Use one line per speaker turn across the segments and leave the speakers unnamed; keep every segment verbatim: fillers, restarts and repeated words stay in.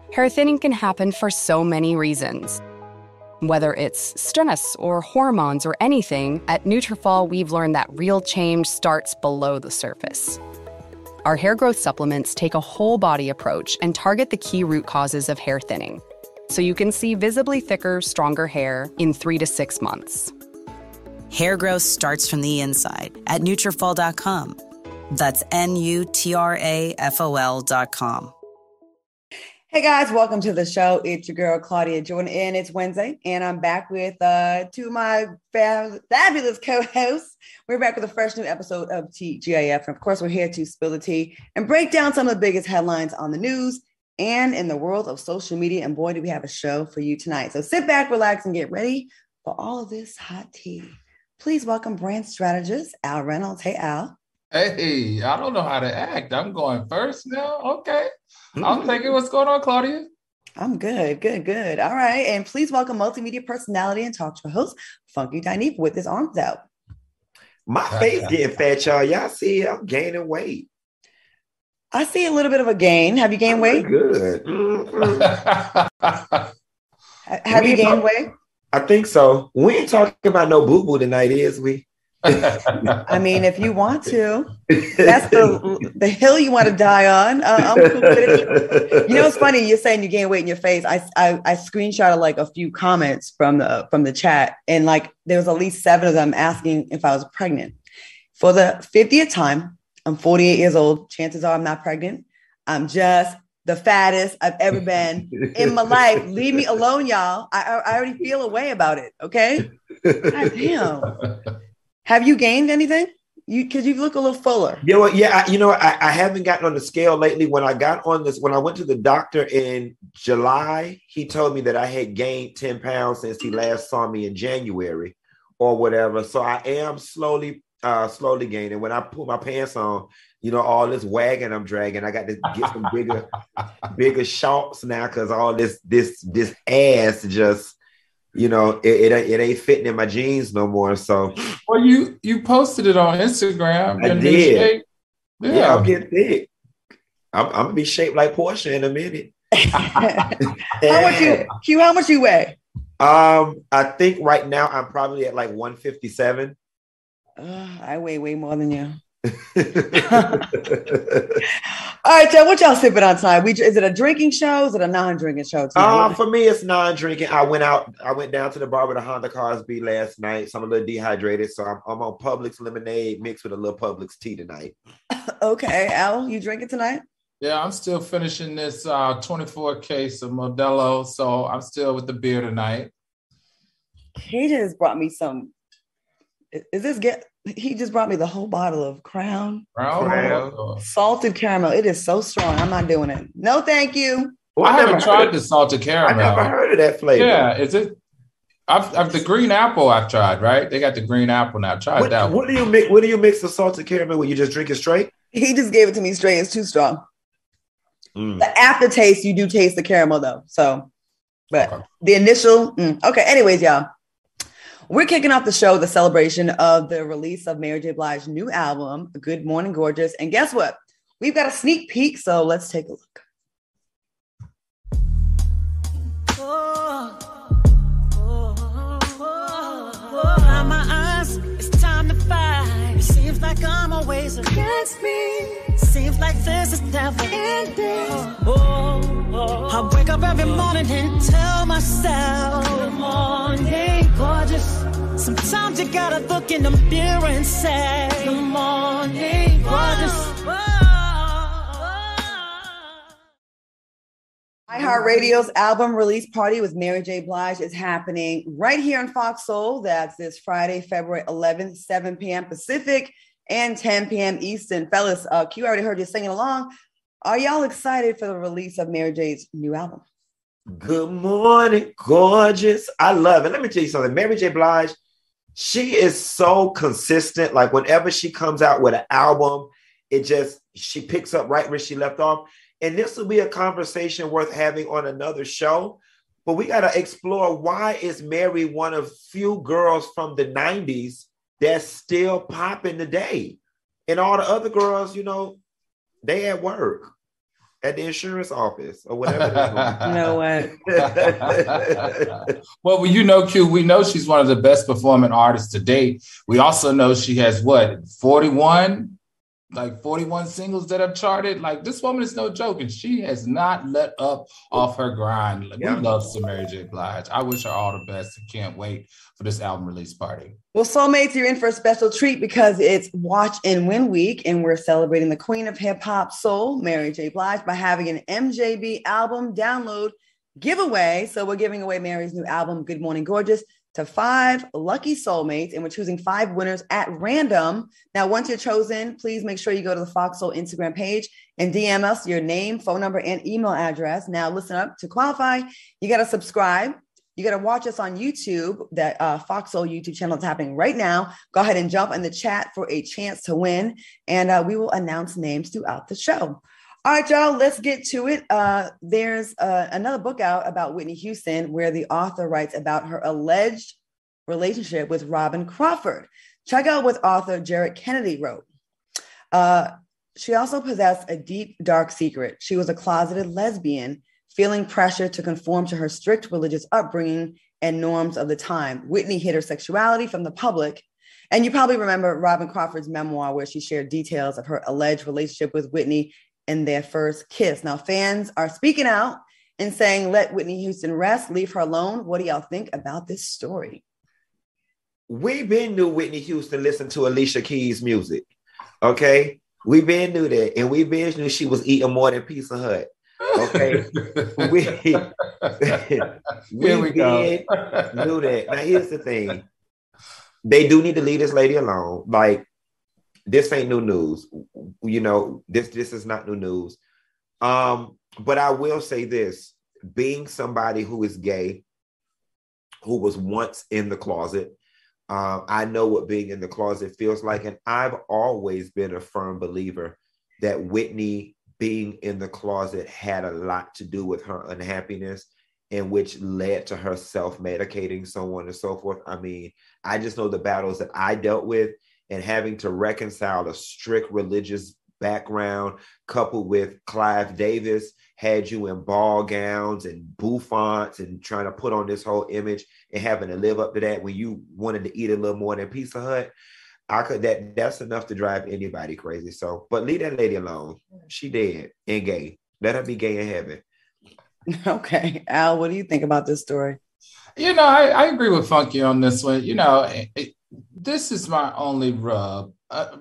Hair thinning can happen for so many reasons. Whether it's stress or hormones or anything, at Nutrafol we've learned that real change starts below the surface. Our hair growth supplements take a whole body approach and target the key root causes of hair thinning, so you can see visibly thicker, stronger hair in three to six months.
Hair growth starts from the inside at Nutrafol dot com. That's N U T R A F O L dot com.
Hey guys, welcome to the show. It's your girl Claudia Jordan, and it's Wednesday, and I'm back with uh, two of my fab- fabulous co-hosts. We're back with a fresh new episode of T G I F, and of course, we're here to spill the tea and break down some of the biggest headlines on the news and in the world of social media. And boy, do we have a show for you tonight! So sit back, relax, and get ready for all of this hot tea. Please welcome brand strategist Al Reynolds. Hey, Al.
Hey, I don't know how to act. I'm going first now. Okay. I'm thinking, what's going on, Claudia?
I'm good, good, good. All right. And please welcome multimedia personality and talk show host, Funky Diney, with his arms out.
My face getting fat, y'all. Y'all see I'm gaining weight.
I see a little bit of a gain. Have you gained
I'm
weight?
Good. Mm-hmm.
Have you gained weight?
I think so. We ain't talking about no boo-boo tonight, is we?
I mean, if you want to, that's the the hill you want to die on. Uh, I'm cool with it. You know, it's funny. You're saying you gain weight in your face. I, I I screenshotted like a few comments from the from the chat, and like there was at least seven of them asking if I was pregnant. For the fiftieth time, I'm forty-eight years old. Chances are I'm not pregnant. I'm just the fattest I've ever been in my life. Leave me alone, y'all. I I already feel a way about it. Okay. God damn. Have you gained anything? You because you look a little fuller.
You know what? Yeah, I, you know, I, I haven't gotten on the scale lately. When I got on this, when I went to the doctor in July, he told me that I had gained ten pounds since he last saw me in January or whatever. So I am slowly, uh, slowly gaining. When I put my pants on, you know, all this wagon I'm dragging, I got to get some bigger, bigger shorts now because all this, this, this ass just. You know, it, it it ain't fitting in my jeans no more. So,
well, you you posted it on Instagram.
I did.
Yeah.
yeah, I'm getting thick. I'm, I'm gonna be shaped like Portia in a minute.
How much you, Q? How much you weigh?
Um, I think right now I'm probably at like one fifty-seven.
Uh, I weigh way more than you. All right, y'all, what y'all sipping on tonight? We, is it a drinking show? Is it a non-drinking show tonight?
Uh, for me, it's non-drinking. I went out, I went down to the bar with a Honda Cosby last night, so I'm a little dehydrated. So I'm, I'm on Publix lemonade mixed with a little Publix tea tonight.
Okay, Al, you drinking tonight?
Yeah, I'm still finishing this uh, twenty-four case of Modelo, so I'm still with the beer tonight.
He just brought me some. Is this get? He just brought me the whole bottle of Crown.
Crown.
Crown.
Salted caramel. It is so strong. I'm not doing it. No, thank you.
Well, I, I haven't tried the salted caramel.
I never heard of that flavor.
Yeah, is it? I've, I've the green apple. I've tried. Right? They got the green apple now. Try
what,
that.
What do you mix? What do you mix the salted caramel when you just drink it straight?
He just gave it to me straight. It's too strong.
Mm.
The aftertaste, you do taste the caramel though. So, but okay. The initial. Mm, okay. Anyways, y'all. We're kicking off the show, the celebration of the release of Mary J. Blige's new album, Good Morning Gorgeous. And guess what? We've got a sneak peek, so let's take a look. Oh, oh, oh, oh. Behind my eyes, it's time to fight. It seems like I'm always against me. Seems like this is never ending. Oh, oh. I wake up every morning and tell myself, good morning, gorgeous. Sometimes you gotta look in the mirror and say, good morning, gorgeous. iHeartRadio's album release party with Mary J. Blige is happening right here on Fox Soul. That's this Friday, February eleventh, seven p.m. Pacific and ten p.m. Eastern. Fellas, uh, Q already heard you singing along. Are y'all excited for the release of Mary J's new album?
Good morning, gorgeous. I love it. Let me tell you something. Mary J. Blige, she is so consistent. Like whenever she comes out with an album, it just, she picks up right where she left off. And this will be a conversation worth having on another show. But we got to explore, why is Mary one of few girls from the nineties that's still popping today? And all the other girls, you know, they at work. at the insurance office or whatever.
You know
what? Well, you know, Q, we know she's one of the best performing artists to date. We also know she has what, forty-one? Like forty-one singles that have charted. Like, this woman is no joke, and she has not let up off her grind. Like, yeah. We love some Mary J. Blige. I wish her all the best and can't wait for this album release party.
Well, Soulmates, you're in for a special treat because it's Watch and Win Week, and we're celebrating the queen of hip hop soul, Mary J. Blige, by having an M J B album download giveaway. So we're giving away Mary's new album, Good Morning Gorgeous, to five lucky soulmates, and we're choosing five winners at random. Now, once you're chosen, please make sure you go to the Fox Soul Instagram page and D M us your name, phone number, and email address. Now, listen up. To qualify, you got to subscribe. You got to watch us on YouTube. That uh, Fox Soul YouTube channel is happening right now. Go ahead and jump in the chat for a chance to win, and uh, we will announce names throughout the show. All right, y'all, let's get to it. Uh, there's uh, another book out about Whitney Houston where the author writes about her alleged relationship with Robin Crawford. Check out what author Jared Kennedy wrote. Uh, she also possessed a deep, dark secret. She was a closeted lesbian, feeling pressure to conform to her strict religious upbringing and norms of the time. Whitney hid her sexuality from the public. And you probably remember Robin Crawford's memoir where she shared details of her alleged relationship with Whitney in their first kiss. Now, fans are speaking out and saying, let Whitney Houston rest, leave her alone. What do y'all think about this story?
We been knew Whitney Houston listened to Alicia Keys music, okay? We been knew that, and we been knew she was eating more than Pizza Hut, okay? we we, we been knew that. Now, here's the thing. They do need to leave this lady alone. Like, this ain't new news. You know, this this is not new news. Um, but I will say this, being somebody who is gay, who was once in the closet, uh, I know what being in the closet feels like. And I've always been a firm believer that Whitney being in the closet had a lot to do with her unhappiness, and which led to her self-medicating, so on and so forth. I mean, I just know the battles that I dealt with, and having to reconcile a strict religious background coupled with Clive Davis had you in ball gowns and bouffants and trying to put on this whole image and having to live up to that when you wanted to eat a little more than Pizza Hut. I could that that's enough to drive anybody crazy. So, but leave that lady alone. She dead and gay. Let her be gay in heaven.
Okay. Al, what do you think about this story?
You know, I, I agree with Funky on this one. You know, it, it, this is my only rub. Uh,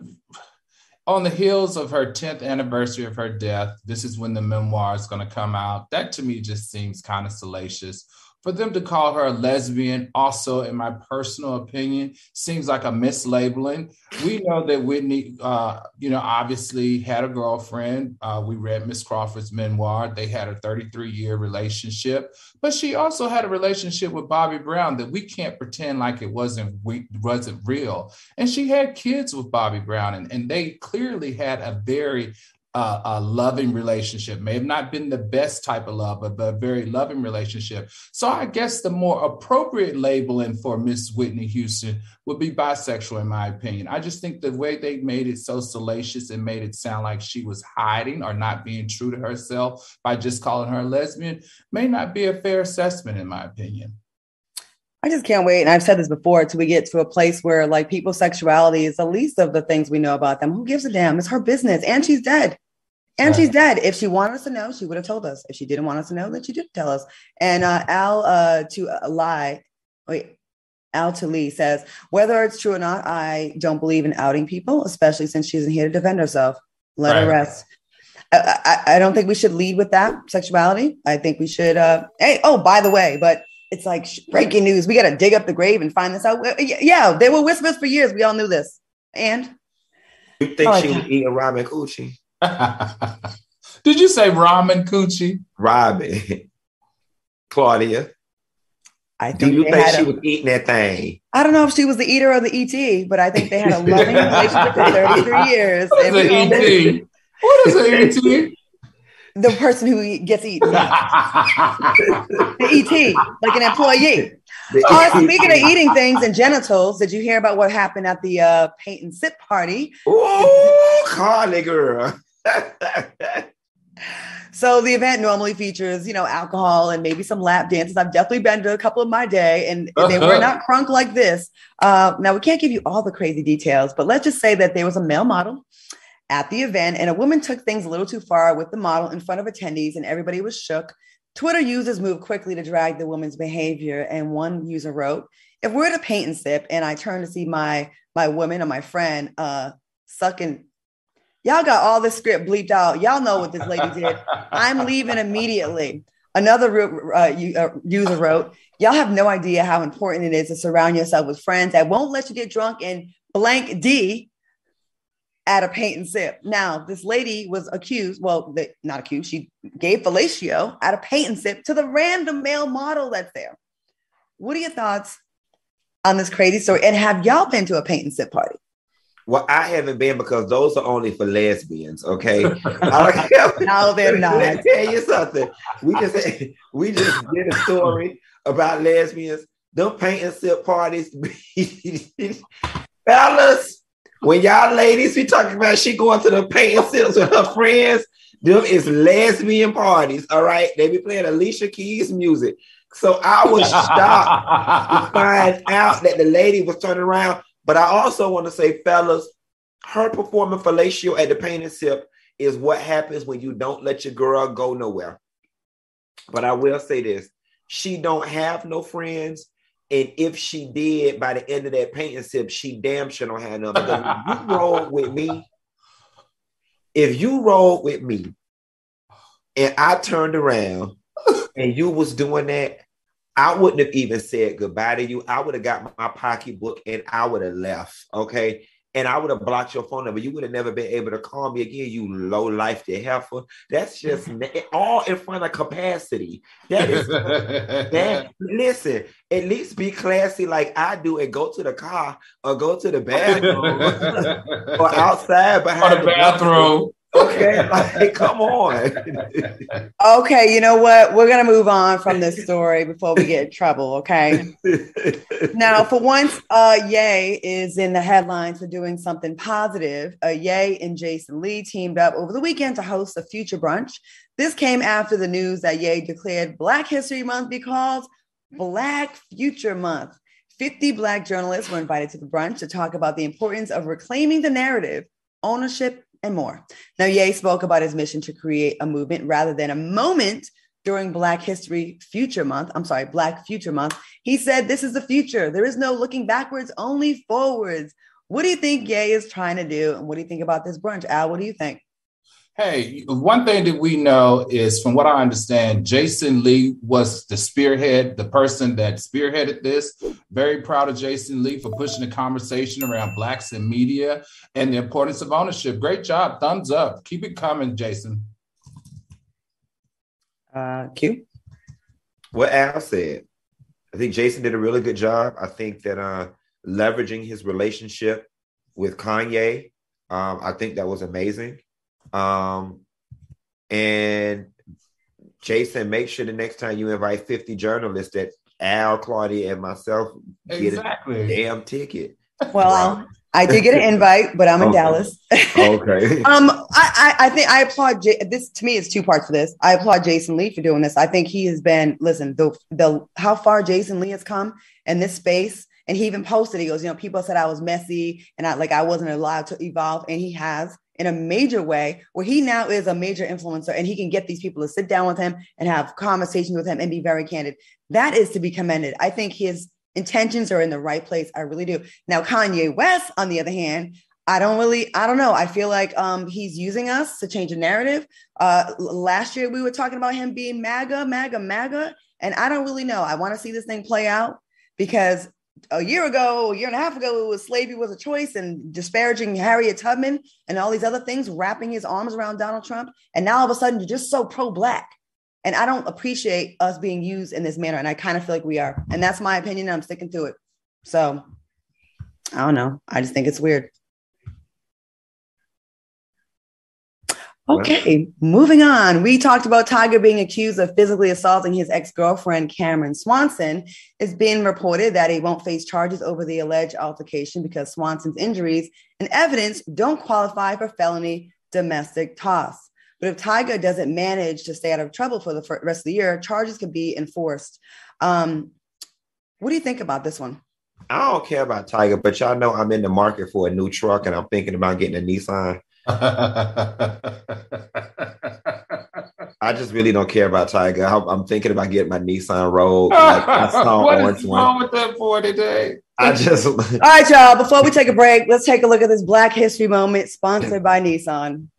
on the heels of her tenth anniversary of her death, this is when the memoir is going to come out. That to me just seems kind of salacious. For them to call her a lesbian, also, in my personal opinion, seems like a mislabeling. We know that Whitney, uh, you know, obviously had a girlfriend. Uh, we read Miss Crawford's memoir. They had a thirty-three year relationship, but she also had a relationship with Bobby Brown that we can't pretend like it wasn't wasn't real. And she had kids with Bobby Brown, and, and they clearly had a very Uh, a loving relationship. May have not been the best type of love, but, but a very loving relationship. So I guess the more appropriate labeling for Miss Whitney Houston would be bisexual, in my opinion. I just think the way they made it so salacious and made it sound like she was hiding or not being true to herself by just calling her a lesbian may not be a fair assessment, in my opinion.
I just can't wait. And I've said this before, till we get to a place where like people's sexuality is the least of the things we know about them. Who gives a damn? It's her business. And she's dead. And she's dead. If she wanted us to know, she would have told us. If she didn't want us to know, then she didn't tell us. And uh, Al uh, to uh, lie, wait, Al to Lee says, whether it's true or not, I don't believe in outing people, especially since she isn't here to defend herself. Let right. her rest. I, I, I don't think we should lead with that sexuality. I think we should. Uh, hey, oh, by the way, but it's like breaking news. We got to dig up the grave and find this out. Yeah, they were whispers for years. We all knew this. And
you think oh, she was eating ramen coochie?
Did you say ramen coochie?
Robin. Claudia.
I think
Do you think she
a,
was eating that thing?
I don't know if she was the eater or the E T, but I think they had a loving relationship for thirty-three years.
What is an E T? What is an E T?
The person who gets eaten. The E T, like an employee. Uh, speaking of eating things and genitals, did you hear about what happened at the uh, paint and sip party?
Oh, Carly girl.
So the event normally features, you know, alcohol and maybe some lap dances. I've definitely been to a couple of my day, and they were not crunk like this. Uh, now, we can't give you all the crazy details, but let's just say that there was a male model at the event, and a woman took things a little too far with the model in front of attendees, and everybody was shook. Twitter users moved quickly to drag the woman's behavior, and one user wrote, "If we're at a paint and sip and I turn to see my my woman or my friend uh, sucking, y'all got all this script bleeped out. Y'all know what this lady did. I'm leaving immediately." Another uh, user wrote, "Y'all have no idea how important it is to surround yourself with friends that won't let you get drunk in blank D at a paint and sip." Now, this lady was accused, well, the, not accused, she gave fellatio at a paint and sip to the random male model that's there. What are your thoughts on this crazy story? And have y'all been to a paint and sip party?
Well, I haven't been because those are only for lesbians, okay?
No, they're not.
Let me tell you something. We just we just did a story about lesbians. Them paint and sip parties, fellas. When y'all ladies be talking about she going to the paint and sips with her friends, them is lesbian parties. All right, they be playing Alicia Keys music. So I was shocked to find out that the lady was turning around. But I also want to say, fellas, her performing fellatio at the paint and sip is what happens when you don't let your girl go nowhere. But I will say this, she don't have no friends. And if she did, by the end of that paint and sip, she damn sure don't have none. Because if you roll with me, if you roll with me and I turned around and you was doing that, I wouldn't have even said goodbye to you. I would have got my pocketbook and I would have left, okay? And I would have blocked your phone number. You would have never been able to call me again, you low-life heifer. That's just all in front of capacity. That is, that, listen, at least be classy like I do and go to the car or go to the bathroom or outside behind
or the, the bathroom.
Okay, like, come on.
Okay, you know what? We're going to move on from this story before we get in trouble, okay? Now, for once, uh, Ye is in the headlines for doing something positive. Uh, Ye and Jason Lee teamed up over the weekend to host a future brunch. This came after the news that Ye declared Black History Month be called Black Future Month. fifty Black journalists were invited to the brunch to talk about the importance of reclaiming the narrative, ownership, and more. Now, Ye spoke about his mission to create a movement rather than a moment during Black History Future Month. I'm sorry, Black Future Month. He said, "This is the future. There is no looking backwards, only forwards." What do you think Ye is trying to do? And what do you think about this brunch? Al, what do you think?
Hey, one thing that we know is, from what I understand, Jason Lee was the spearhead, the person that spearheaded this. Very proud of Jason Lee for pushing the conversation around Blacks in media and the importance of ownership. Great job. Thumbs up. Keep it coming, Jason.
Uh, Q?
What Al said. I think Jason did a really good job. I think that uh, leveraging his relationship with Kanye, um, I think that was amazing. Um, and Jason, make sure the next time you invite fifty journalists that Al, Claudia, and myself get exactly. a damn ticket.
Well, um, I did get an invite, but I'm in
okay.
Dallas.
Okay.
um, I, I, I think I applaud J- this. To me, it's two parts for this. I applaud Jason Lee for doing this. I think he has been, listen, the the how far Jason Lee has come in this space. And he even posted, he goes, you know, people said I was messy and I like I wasn't allowed to evolve. And he has, in a major way, where he now is a major influencer and he can get these people to sit down with him and have conversations with him and be very candid. That is to be commended. I think his intentions are in the right place. I really do. Now, Kanye West, on the other hand, I don't really, I don't know. I feel like um, he's using us to change the narrative. Uh, last year, we were talking about him being MAGA, MAGA, MAGA. And I don't really know. I want to see this thing play out because a year ago, a year and a half ago, it was slavery was a choice and disparaging Harriet Tubman and all these other things, wrapping his arms around Donald Trump. And now all of a sudden, you're just so pro-Black. And I don't appreciate us being used in this manner. And I kind of feel like we are. And that's my opinion. And I'm sticking to it. So I don't know. I just think it's weird. Okay, moving on. We talked about Tiger being accused of physically assaulting his ex-girlfriend, Cameron Swanson. It's been reported that he won't face charges over the alleged altercation because Swanson's injuries and evidence don't qualify for felony domestic toss. But if Tyga doesn't manage to stay out of trouble for the rest of the year, charges could be enforced. Um, what do you think about this one?
I don't care about Tyga, but y'all know I'm in the market for a new truck, and I'm thinking about getting a Nissan. I just really don't care about Tyga. I'm, I'm thinking about getting my Nissan Rogue. Like I saw
what is wrong one. with that for today?
I just. All
right, y'all. Before we take a break, let's take a look at this Black History Moment sponsored by Nissan.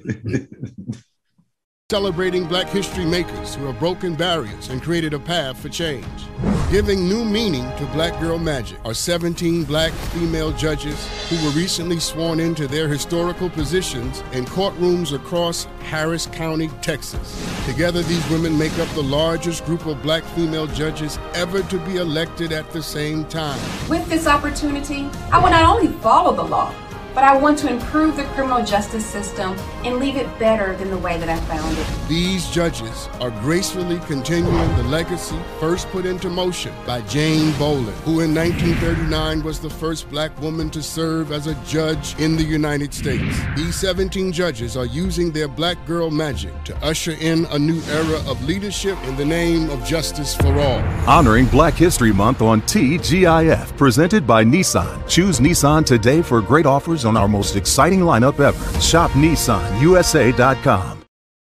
Celebrating Black history makers who have broken barriers and created a path for change. Giving new meaning to Black Girl Magic are seventeen Black female judges who were recently sworn into their historical positions in courtrooms across Harris County, Texas. Together, these women make up the largest group of Black female judges ever to be elected at the same time.
With this opportunity, I will not only follow the law, but I want to improve the criminal justice system and leave it better than the way that I found it.
These judges are gracefully continuing the legacy first put into motion by Jane Bolin, who in nineteen thirty-nine was the first Black woman to serve as a judge in the United States. These seventeen judges are using their Black girl magic to usher in a new era of leadership in the name of justice for all.
Honoring Black History Month on T G I F, presented by Nissan. Choose Nissan today for great offers on our most exciting lineup ever. Shop Nissan U S A dot com.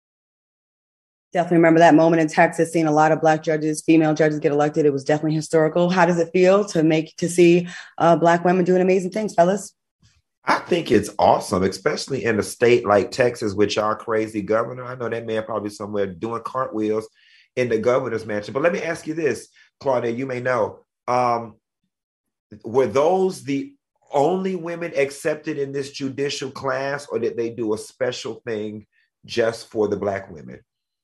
Definitely remember that moment in Texas, seeing a lot of Black judges, female judges get elected. It was definitely historical. How does it feel to make to see uh, Black women doing amazing things, fellas?
I think it's awesome, especially in a state like Texas with y'all crazy governor. I know that man probably somewhere doing cartwheels in the governor's mansion. But let me ask you this, Claudia, you may know, um, were those the only women accepted in this judicial class, or did they do a special thing just for the Black women?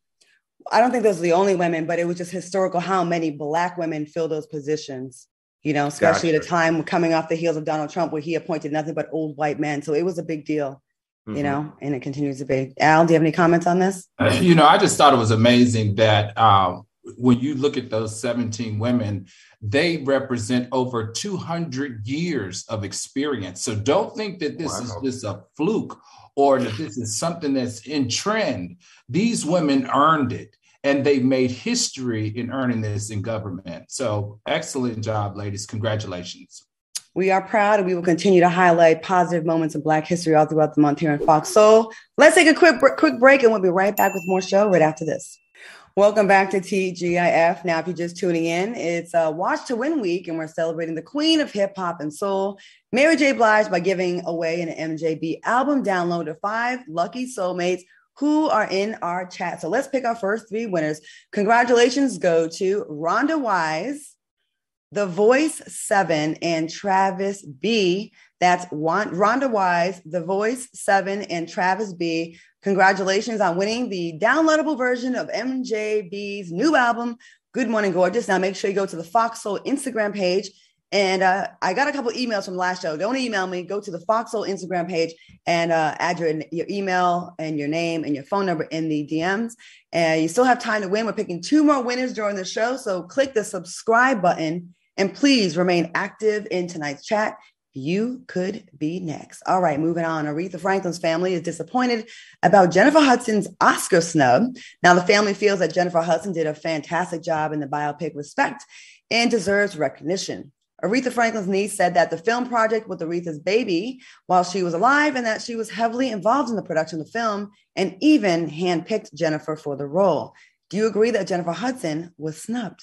I don't think those are the only women, but it was just historical how many Black women fill those positions, you know, especially gotcha. At a time coming off the heels of Donald Trump, where he appointed nothing but old white men. So it was a big deal, mm-hmm. you know, and it continues to be. Al, do you have any comments on this?
Uh, you know, I just thought it was amazing that um, when you look at those seventeen women, they represent over two hundred years of experience. So don't think that this wow. is just a fluke or that this is something that's in trend. These women earned it, and they made history in earning this in government. So excellent job, ladies. Congratulations.
We are proud, and we will continue to highlight positive moments of Black history all throughout the month here in Fox Soul. Let's take a quick, quick break, and we'll be right back with more show right after this. Welcome back to T G I F. Now, if you're just tuning in, it's uh, Watch to Win week, and we're celebrating the queen of hip hop and soul, Mary J. Blige, by giving away an M J B album download to five lucky soulmates who are in our chat. So let's pick our first three winners. Congratulations go to Rhonda Wise, The Voice seven, and Travis B. That's Rhonda Wise, The Voice seven, and Travis B. Congratulations on winning the downloadable version of M J B's new album, Good Morning Gorgeous. Now make sure you go to the Fox Soul Instagram page. And uh, I got a couple emails from last show. Don't email me. Go to the Fox Soul Instagram page and uh, add your, your email and your name and your phone number in the D Ms. And you still have time to win. We're picking two more winners during the show. So click the subscribe button and please remain active in tonight's chat. You could be next. All right, moving on. Aretha Franklin's family is disappointed about Jennifer Hudson's Oscar snub. Now, the family feels that Jennifer Hudson did a fantastic job in the biopic Respect and deserves recognition. Aretha Franklin's niece said that the film project was Aretha's baby while she was alive, and that she was heavily involved in the production of the film and even handpicked Jennifer for the role. Do you agree that Jennifer Hudson was snubbed?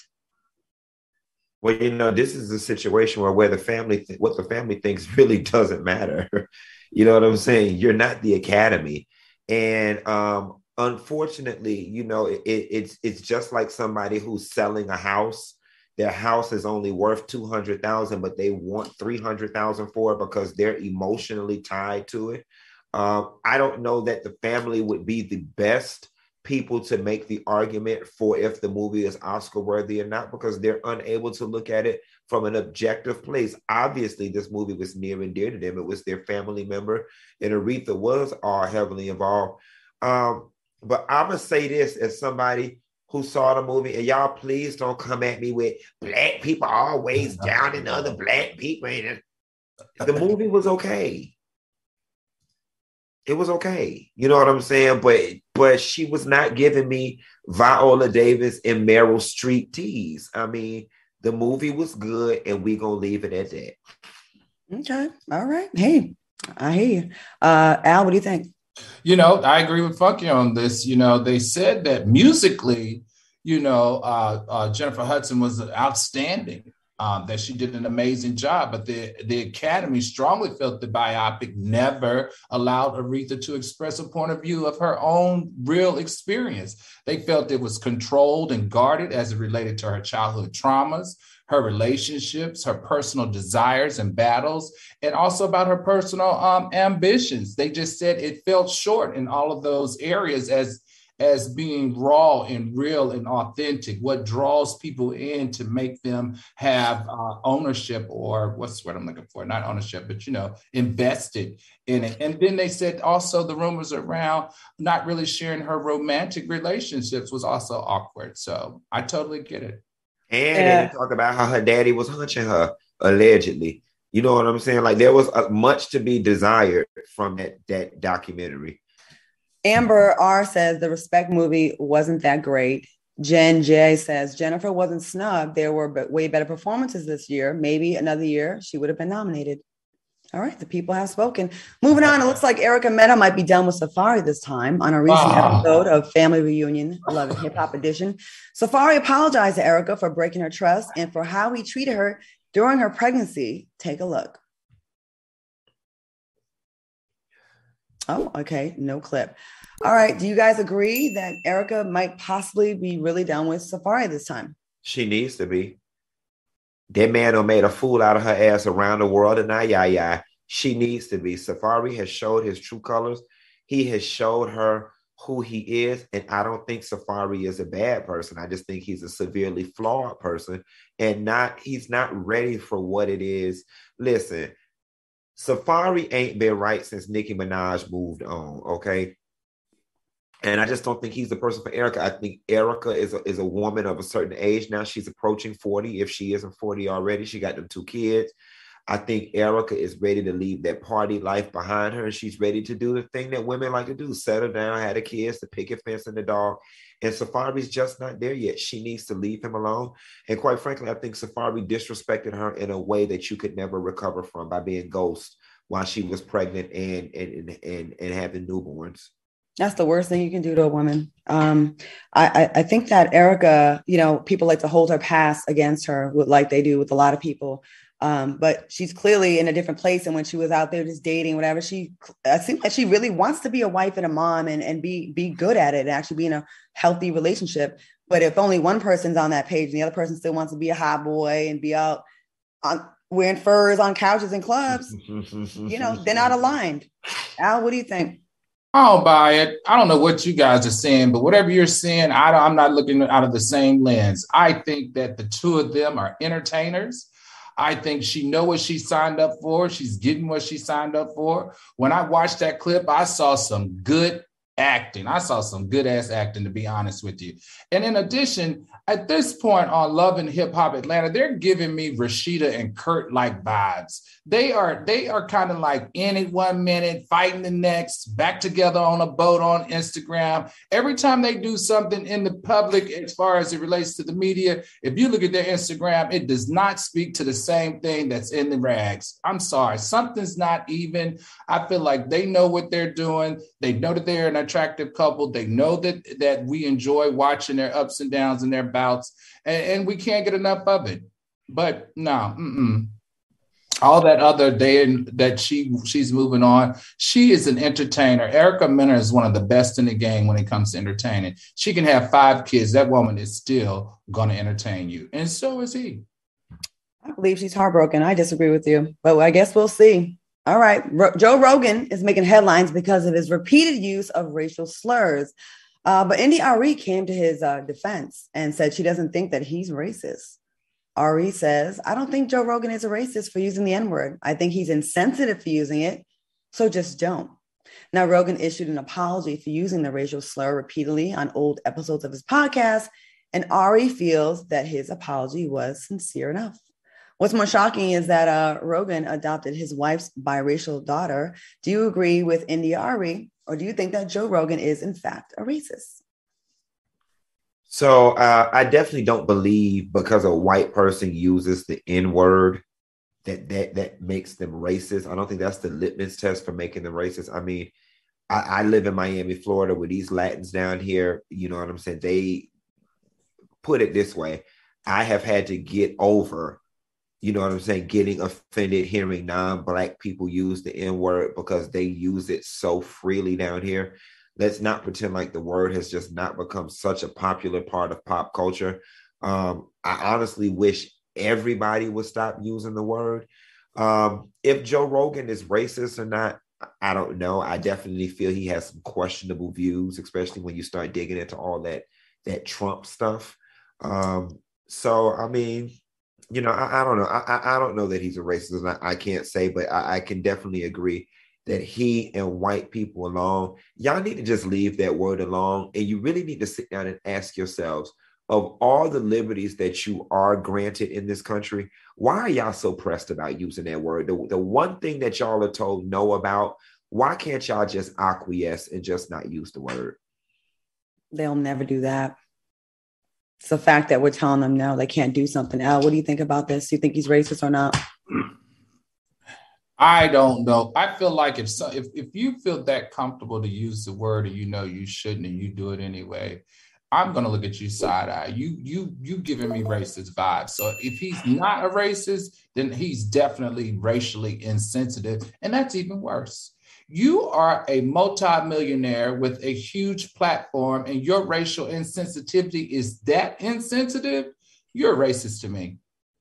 Well, you know, this is a situation where, where the family, th- what the family thinks really doesn't matter. You know what I'm saying? You're not the Academy. And um, unfortunately, you know, it, it's it's just like somebody who's selling a house. Their house is only worth two hundred thousand dollars, but they want three hundred thousand dollars for it because they're emotionally tied to it. Um, I don't know that the family would be the best people to make the argument for if the movie is Oscar worthy or not, because they're unable to look at it from an objective place. Obviously, this movie was near and dear to them. It was their family member, and Aretha was all heavily involved. Um, but I'm going to say this as somebody who saw the movie, and y'all please don't come at me with Black people always down in other Black people. The movie was okay. it was okay. You know what I'm saying? But but she was not giving me Viola Davis and Meryl Streep tease. I mean, the movie was good, and we gonna leave it at that.
Okay. All right. Hey, I hear you. Uh, Al, what do you think?
You know, I agree with Funky on this. You know, they said that musically, you know, uh, uh, Jennifer Hudson was outstanding, um, that she did an amazing job. But the, the Academy strongly felt the biopic never allowed Aretha to express a point of view of her own real experience. They felt it was controlled and guarded as it related to her childhood traumas, her relationships, her personal desires and battles, and also about her personal um, ambitions. They just said it fell short in all of those areas as, as being raw and real and authentic, what draws people in to make them have uh, ownership, or what's what I'm looking for, not ownership, but, you know, invested in it. And then they said also the rumors around not really sharing her romantic relationships was also awkward. So I totally get it.
And
Yeah.
they talk about how her daddy was hunching her, allegedly. You know what I'm saying? Like, there was uh, much to be desired from that, that documentary.
Amber R says the Respect movie wasn't that great. Jen J says Jennifer wasn't snubbed. There were but way better performances this year. Maybe another year she would have been nominated. All right, the people have spoken. Moving on, it looks like Erica Mena might be done with Safari this time on a recent
Wow.
episode of Family Reunion, Love and Hip Hop Edition. Safari apologized to Erica for breaking her trust and for how he treated her during her pregnancy. Take a look. Oh, okay, no clip. All right, do you guys agree that Erica might possibly be really done with Safari this time?
She needs to be. That man done made a fool out of her ass around the world, and now, yeah, yeah, she needs to be. Safari has showed his true colors. He has showed her who he is, and I don't think Safari is a bad person. I just think he's a severely flawed person, and not he's not ready for what it is. Listen, Safari ain't been right since Nicki Minaj moved on, okay? And I just don't think he's the person for Erica. I think Erica is a, is a woman of a certain age now. She's approaching forty. If she isn't forty already, she got them two kids. I think Erica is ready to leave that party life behind her. And she's ready to do the thing that women like to do, settle down, have the kids, the picket fence and the dog. And Safari's just not there yet. She needs to leave him alone. And quite frankly, I think Safari disrespected her in a way that you could never recover from by being ghost while she was pregnant and, and, and, and having newborns.
That's the worst thing you can do to a woman. Um, I, I, I think that Erica, you know, people like to hold her past against her, with, like they do with a lot of people. Um, but she's clearly in a different place. And when she was out there just dating, whatever, she, it seems like she really wants to be a wife and a mom and, and be, be good at it and actually be in a healthy relationship. But if only one person's on that page and the other person still wants to be a hot boy and be out on wearing furs on couches and clubs, you know, they're not aligned. Al, what do you think?
I don't buy it. I don't know what you guys are saying, but whatever you're saying, I don't, I'm not looking out of the same lens. I think that the two of them are entertainers. I think she know what she signed up for. She's getting what she signed up for. When I watched that clip, I saw some good acting. I saw some good ass acting, to be honest with you. And in addition, at this point on Love and Hip Hop Atlanta, they're giving me Rashida and Kurt like vibes. They are they are kind of like in it one minute, fighting the next, back together on a boat on Instagram. Every time they do something in the public, as far as it relates to the media, if you look at their Instagram, it does not speak to the same thing that's in the rags. I'm sorry, something's not even. I feel like they know what they're doing. They know that they're an attractive couple. They know that that we enjoy watching their ups and downs and their bouts, and, and we can't get enough of it. But no, mm-mm. All that other day that she she's moving on. She is an entertainer. Erica Mena is one of the best in the game when it comes to entertaining. She can have five kids. That woman is still going to entertain you. And so is he.
I believe she's heartbroken. I disagree with you, but I guess we'll see. All right. Ro- Joe Rogan is making headlines because of his repeated use of racial slurs. Uh, but Indy Ari came to his uh, defense and said she doesn't think that he's racist. Ari says, I don't think Joe Rogan is a racist for using the N-word. I think he's insensitive for using it, so just don't. Now, Rogan issued an apology for using the racial slur repeatedly on old episodes of his podcast, and Ari feels that his apology was sincere enough. What's more shocking is that uh, Rogan adopted his wife's biracial daughter. Do you agree with India Ari, or do you think that Joe Rogan is in fact a racist?
So uh, I definitely don't believe because a white person uses the N-word that that that makes them racist. I don't think that's the litmus test for making them racist. I mean, I, I live in Miami, Florida, with these Latins down here. You know what I'm saying? They put it this way. I have had to get over, you know what I'm saying, getting offended hearing non-Black people use the N-word because they use it so freely down here. Let's not pretend like the word has just not become such a popular part of pop culture. Um, I honestly wish everybody would stop using the word. Um, if Joe Rogan is racist or not, I don't know. I definitely feel he has some questionable views, especially when you start digging into all that, that Trump stuff. Um, so, I mean, you know, I, I don't know. I, I don't know that he's a racist. And I, I can't say, but I, I can definitely agree that he and white people alone, y'all need to just leave that word alone. And you really need to sit down and ask yourselves, of all the liberties that you are granted in this country, why are y'all so pressed about using that word? The, the one thing that y'all are told no about, why can't y'all just acquiesce and just not use the word?
They'll never do that. It's the fact that we're telling them no, they can't do something. Al, what do you think about this? Do you think he's racist or not?
I don't know. I feel like if so, if if you feel that comfortable to use the word and you know you shouldn't and you do it anyway, I'm gonna look at you side eye. You you you giving me racist vibes. So if he's not a racist, then he's definitely racially insensitive, and that's even worse. You are a multimillionaire with a huge platform, and your racial insensitivity is that insensitive. You're racist to me.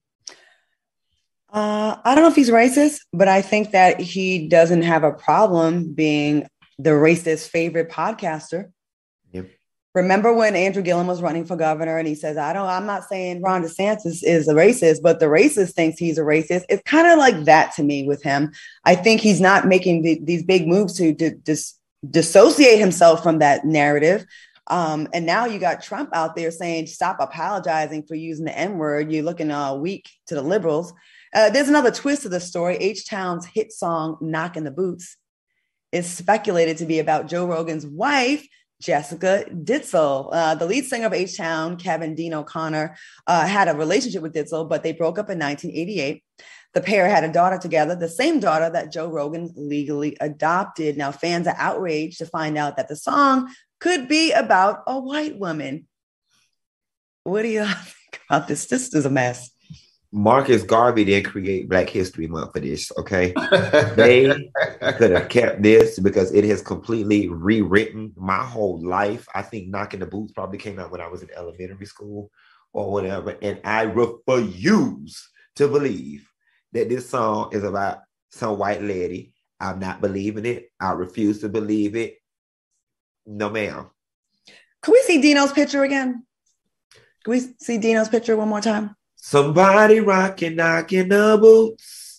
Uh, I don't know if he's racist, but I think that he doesn't have a problem being the racist favorite podcaster.
Yep.
Remember when Andrew Gillum was running for governor and he says, I don't, I'm not saying Ron DeSantis is a racist, but the racist thinks he's a racist. It's kind of like that to me with him. I think he's not making the, these big moves to, to dis, dissociate himself from that narrative. Um, and now you got Trump out there saying, stop apologizing for using the N-word. You're looking uh, weak to the liberals. Uh, there's another twist to the story. H-Town's hit song, Knockin' the Boots, is speculated to be about Joe Rogan's wife, Jessica Ditzel. Uh, the lead singer of H-Town, Kevin Dean O'Connor, uh, had a relationship with Ditzel, but they broke up in nineteen eighty-eight. The pair had a daughter together, the same daughter that Joe Rogan legally adopted. Now, fans are outraged to find out that the song could be about a white woman. What do you think about this? This is a mess.
Marcus Garvey didn't create Black History Month for this, okay? They could have kept this because it has completely rewritten my whole life. I think Knockin' the Boots probably came out when I was in elementary school or whatever, and I refuse to believe that this song is about some white lady. I'm not believing it. I refuse to believe it. No, ma'am.
Can we see Dino's picture again? Can we see Dino's picture one more time?
Somebody rocking, knocking the boots.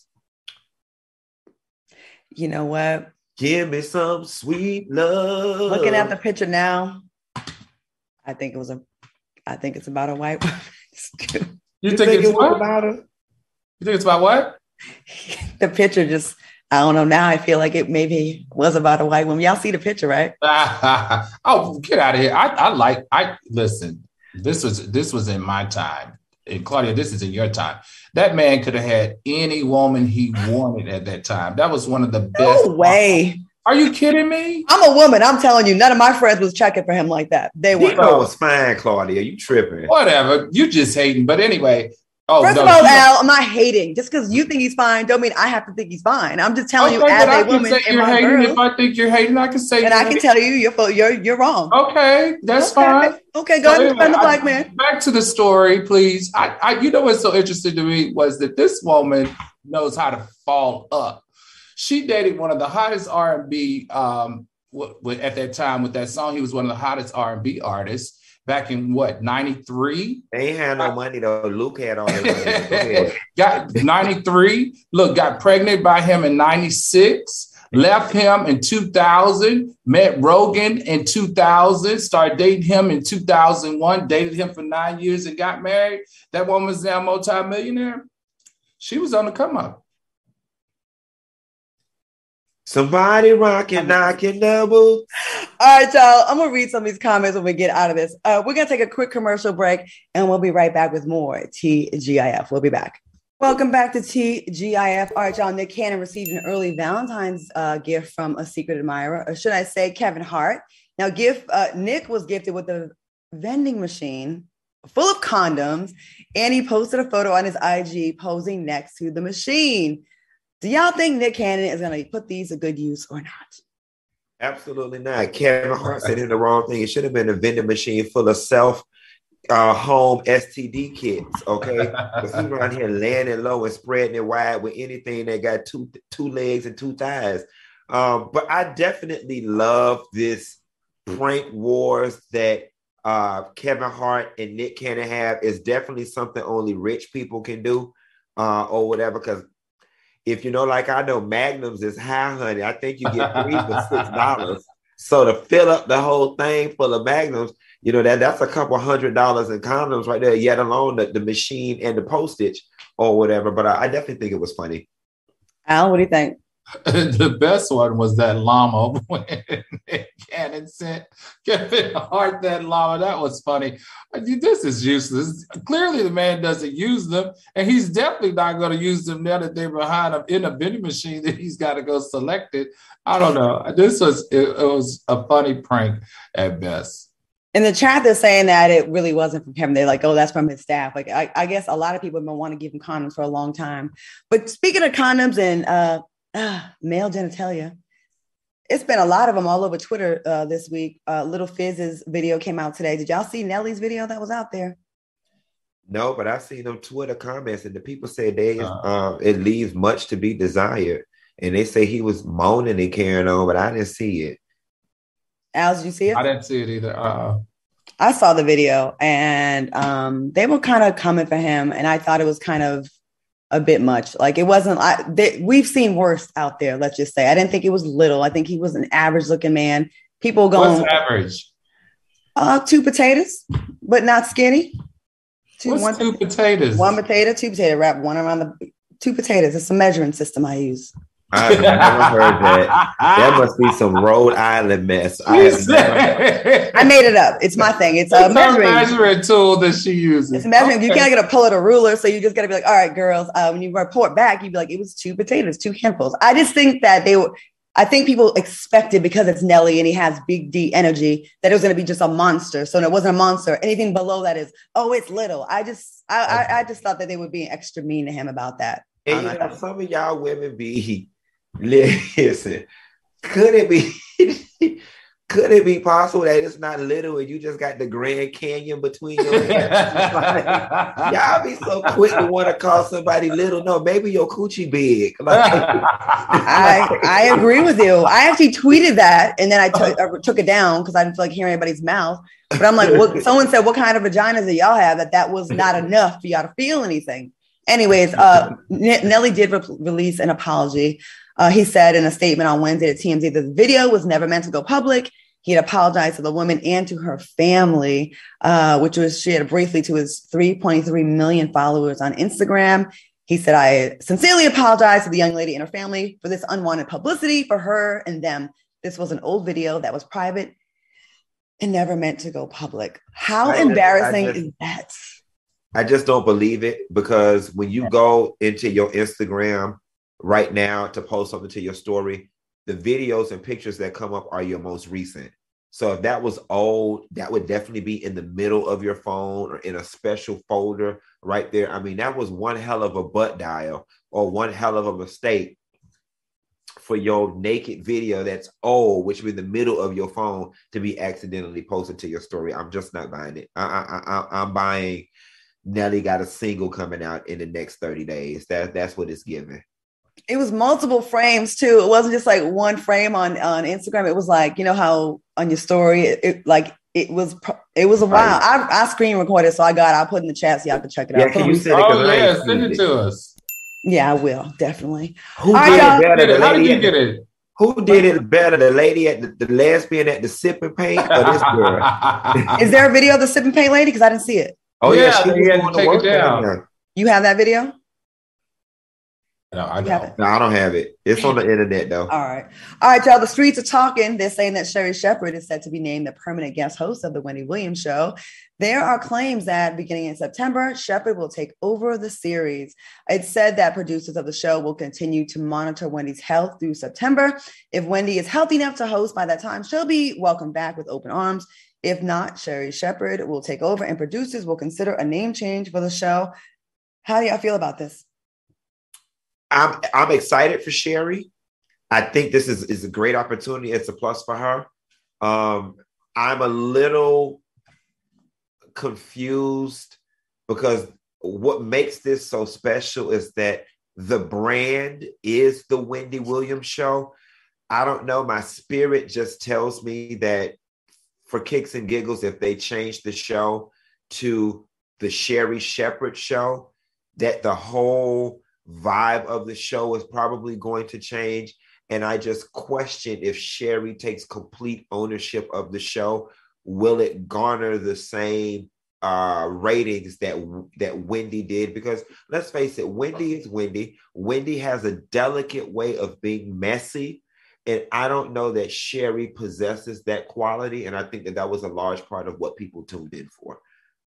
You know what?
Give me some sweet love.
Looking at the picture now, I think it was a. I think it's about a white woman.
you, you think, think it's what?
About her?
You think it's about what?
The picture just. I don't know. Now I feel like it maybe was about a white woman. Y'all see the picture, right?
Oh, get out of here! I, I like. I listen. This was this was in my time. And Claudia, this is in your time. That man could have had any woman he wanted at that time. That was one of the best.
No way.
Are you kidding me?
I'm a woman. I'm telling you, none of my friends was checking for him like that. They were.
Dino was fine, Claudia. You tripping?
Whatever. You just hating. But anyway. Oh,
First
no,
of all,
you
Al, I'm not hating. Just because you think he's fine, don't mean I have to think he's fine. I'm just telling
okay,
you, as
I
a woman,
say you're hating.
girl,
if I think you're hating, I can say.
And I can tell you, you're you're you're wrong.
Okay, that's
okay.
fine.
Okay, go so ahead and defend the black man.
Back to the story, please. I, I, you know what's so interesting to me was that this woman knows how to fall up. She dated one of the hottest R and B um, w- w- at that time with that song. He was one of the hottest R and B artists. Back in what, ninety-three?
They ain't had no money though. Luke had all that money.
Got ninety-three. Look, got pregnant by him in ninety-six. Left him in two thousand. Met Rogan in two thousand. Started dating him in two thousand one. Dated him for nine years and got married. That woman's now multi-millionaire. she was on the come up.
Somebody rocking, knocking double.
All right, y'all. I'm gonna read some of these comments when we get out of this. Uh, we're gonna take a quick commercial break, and we'll be right back with more T G I F. We'll be back. Welcome back to T G I F. All right, y'all. Nick Cannon received an early Valentine's uh, gift from a secret admirer, or should I say, Kevin Hart. Now, gift uh, Nick was gifted with a vending machine full of condoms, and he posted a photo on his I G posing next to the machine. Do y'all think Nick Cannon is going to put these to good use or not?
Absolutely not. Kevin Hart said in the wrong thing. It should have been a vending machine full of self uh, home S T D kits, okay? Because he's around here landing low and spreading it wide with anything that got two two legs and two thighs. Um, but I definitely love this prank wars that uh, Kevin Hart and Nick Cannon have. Is definitely something only rich people can do uh, or whatever, because if you know, like I know, Magnums is high, honey. I think you get three for six dollars. So to fill up the whole thing full of Magnums, you know, that that's a couple hundred dollars in condoms right there, yet alone the, the machine and the postage or whatever. But I, I definitely think it was funny.
Al, what do you think?
The best one was that llama when Cannon sent Kevin Hart that llama. That was funny. This is useless. Clearly, the man doesn't use them, and he's definitely not going to use them now that they're behind him in a vending machine that he's got to go select it. I don't know. This was it, it was a funny prank at best.
In the chat, they're saying that it really wasn't from Kevin. They're like, oh, that's from his staff. Like, I, I guess a lot of people have been wanting to give him condoms for a long time. But speaking of condoms and uh, uh, male genitalia, it's been a lot of them all over Twitter uh, this week. Uh, Little Fizz's video came out today. Did y'all see Nelly's video that was out there?
No, but I've seen them Twitter comments, and the people say they uh, uh, it leaves much to be desired. And they say he was moaning and carrying on, but I didn't see it.
Al, did you see it?
I didn't see it either. Uh,
I saw the video, and um, they were kind of coming for him, and I thought it was kind of a bit much. Like, it wasn't, I, they, we've seen worse out there, let's just say. I didn't think it was little. I think he was an average looking man. People going.
What's average?
Uh, two potatoes, but not skinny.
Two, What's one, two potatoes?
One potato, two potato wrap, one around the two potatoes. It's a measuring system I use.
I've never heard that. That must be some Rhode Island mess. I, never...
I made it up. It's my thing. It's a
it's
measuring.
measuring tool that she uses.
It's a measuring.
Okay.
You can't get a pull at a ruler, so you just got to be like, all right, girls. Uh, when you report back, you'd be like, it was two potatoes, two handfuls. I just think that they were. I think people expected, because it's Nelly and he has big D energy, that it was going to be just a monster. So it wasn't a monster. Anything below that is, oh, it's little. I just, I, I, I just thought that they were being extra mean to him about that.
And you know, some of y'all women be. Listen, could it be could it be possible that it's not little and you just got the Grand Canyon between your hands? Like, y'all be so quick to want to call somebody little. No, maybe your coochie big. Like,
I I agree with you. I actually tweeted that, and then I, t- I took it down because I didn't feel like hearing anybody's mouth. But I'm like, what, someone said, what kind of vaginas do y'all have that that was not enough for y'all to feel anything? Anyways, uh, N- Nelly did re- release an apology. Uh, he said in a statement on Wednesday to T M Z that the video was never meant to go public. He had apologized to the woman and to her family, uh, which was shared briefly to his three point three million followers on Instagram. He said, I sincerely apologize to the young lady and her family for this unwanted publicity for her and them. This was an old video that was private and never meant to go public. How I embarrassing just, just, is that?
I just don't believe it, because when you go into your Instagram right now to post something to your story, the videos and pictures that come up are your most recent. So if that was old, that would definitely be in the middle of your phone or in a special folder right there. I mean, that was one hell of a butt dial or one hell of a mistake for your naked video that's old, which would be in the middle of your phone, to be accidentally posted to your story. I'm just not buying it. I, I, I, I'm buying Nelly got a single coming out in the next thirty days. That, that's what it's giving.
It was multiple frames too. It wasn't just like one frame on, on Instagram. It was like, you know how on your story, it, it like it was it was a while. Right. I, I screen recorded, so I got it. I'll put in the chat so y'all can check it
yeah,
out.
Can you send it?
Oh yeah, send it to us.
Yeah, I will definitely.
Who
All
did
right,
it better? The
How did
lady
you
at,
get it?
Who did it better? The lady at the, the lesbian at the sipping paint, or this girl?
Is there a video of the sipping paint lady? Because I didn't see it.
Oh
yeah,
yeah, she
she
was
had
going
to take
to work
it down.
down.
You have that video?
No, I don't.
No, I don't have it. It's on the internet though.
All right. All right, y'all. The streets are talking. They're saying that Sherri Shepherd is set to be named the permanent guest host of the Wendy Williams Show. There are claims that beginning in September, Shepherd will take over the series. It's said that producers of the show will continue to monitor Wendy's health through September. If Wendy is healthy enough to host by that time, she'll be welcomed back with open arms. If not, Sherri Shepherd will take over and producers will consider a name change for the show. How do y'all feel about this?
I'm I'm excited for Sherri. I think this is, is a great opportunity. It's a plus for her. Um, I'm a little confused because what makes this so special is that the brand is the Wendy Williams Show. I don't know. My spirit just tells me that for kicks and giggles, if they change the show to the Sherri Shepherd Show, that the whole vibe of the show is probably going to change. And I just question if Sherri takes complete ownership of the show, will it garner the same uh, ratings that, that Wendy did? Because let's face it, Wendy is Wendy. Wendy has a delicate way of being messy. And I don't know that Sherri possesses that quality. And I think that that was a large part of what people tuned in for.